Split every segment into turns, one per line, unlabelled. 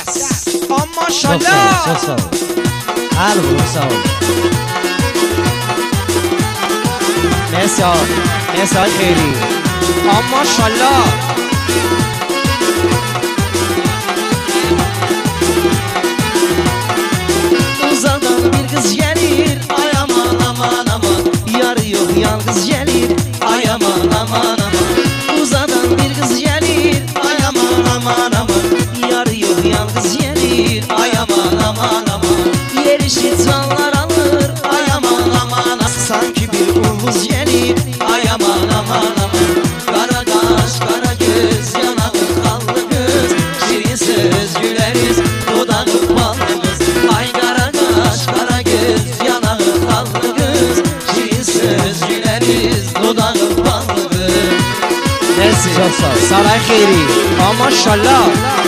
Maşallah.
Çok sağ ol. Hadi oğlum sağ ol. Mesaj xeyri.
Maşallah.
Uzadan bir kız gelir, ay aman aman aman. Yarı yok yalnız gelir, ay aman aman aman. Uzadan bir kız gelir, ay aman aman aman. Yarı yok yalnız gelir, ay aman aman aman. Yerişi canlar alır, ay aman aman aman. Sanki bir uluz gelir, ay aman aman aman. Kara kaş, kara göz, yanağı kanlı göz. Şirin söz güleriz, dudağı ballı kız. Ay kara kaş, kara göz, yanağı kanlı göz. Şirin söz güleriz, dudağı ballı kız.
Mersi.
Çok sağ ol.
Saray xeyri. Maşallah.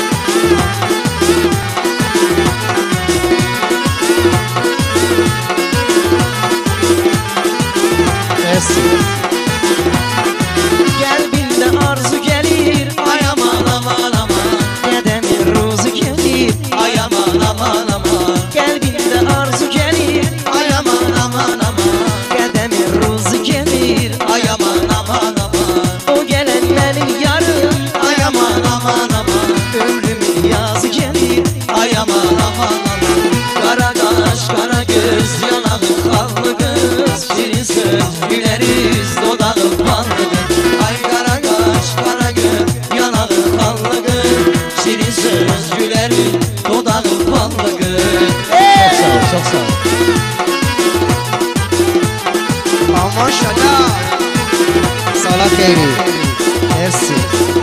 Mersi. Kalbimde arzu gelir, ay aman aman aman. Nedemin ruzu gelir, ay aman aman aman. Kalbimde arzu gelir, ay aman aman aman. Nedemin ruzu gelir, ay aman aman aman. O gelenlerin yarım, ay aman aman aman. Ömrümün yazı gelir, ay aman aman aman. Kara kaş, kara göz, yanağı kanlı göz. Şirin söz güleriz, dudağı ballı göz. Ay kara kaş, kara göz, yanağı kanlı göz. Şirin söz güleriz, dudağı ballı göz. Çok sağ ol, çok sağ ol.
Maşallah.
Salat xeyri. Mersi.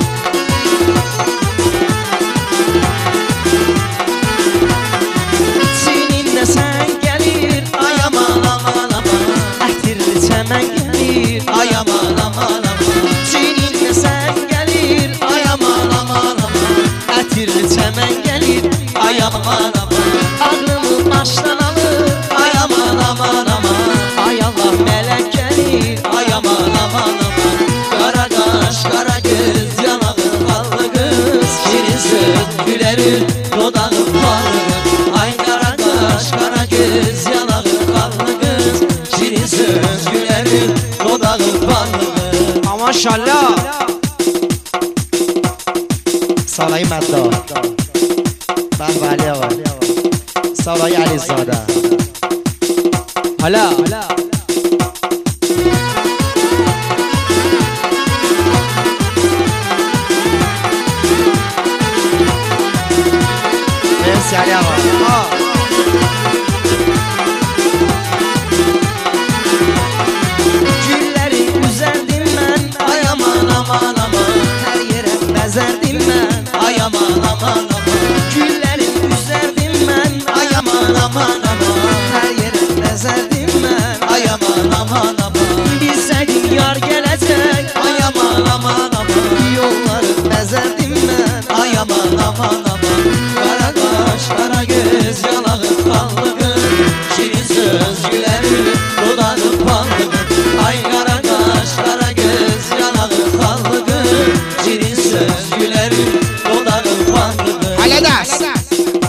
Seninle sen gelir, ay aman aman aman. Ehtirli çemen gelir, ay aman aman aman. Seninle sen gelir, ay aman aman aman. Ehtirli çemen gelir, ay aman aman. Aklımı baştan alır, ay aman aman aman. Ay Allah melek gelir, ay aman aman aman. Kara kaş, kara göz, yanağı ballı göz. Şirin söz gülerir, dudağı ballı göz. Ay kara kaş, kara göz, yanağı ballı göz. Şirin söz gülerir, dudağı ballı göz.
Maşallah.
Salayı Medda, Bahvali var. Salayı Alizade.
Hala.
Mersi Ali Ağa. Gülleri üzerdim ben, ay aman aman aman. Her yere bezerdim ben, ay aman aman aman. Gülleri üzerdim ben, ay aman aman aman. Her yere bezerdim ben, ay aman aman aman. Bilseydim yar gelecek, ay aman aman aman. Yolları bezerdim ben, ay aman aman aman. Kara kaş, kara göz, yanağı kanlı göz. Şirin söz güler